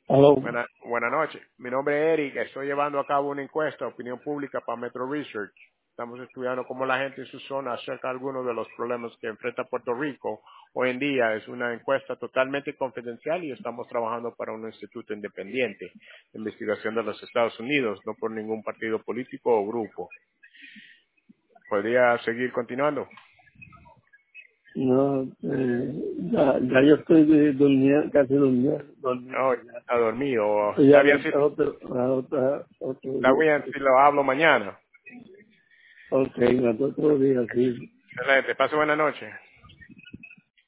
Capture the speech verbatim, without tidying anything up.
Aló. Buena, buenas noches. Mi nombre es Eric. Estoy llevando a cabo una encuesta de opinión pública para Metro Research. Estamos estudiando cómo la gente en su zona acerca de algunos de los problemas que enfrenta Puerto Rico. Hoy en día es una encuesta totalmente confidencial y estamos trabajando para un instituto independiente de investigación de los Estados Unidos, no por ningún partido político o grupo. ¿Podría seguir continuando? No, eh, ya, ya yo estoy de- durmiendo, casi durmiendo, No, durmiendo ya. está dormido. Estoy Está ya bien si, a otro, a otra, otro está día. bien si lo hablo mañana. Ok, a otro día, sí. Excelente. Pase buena noche.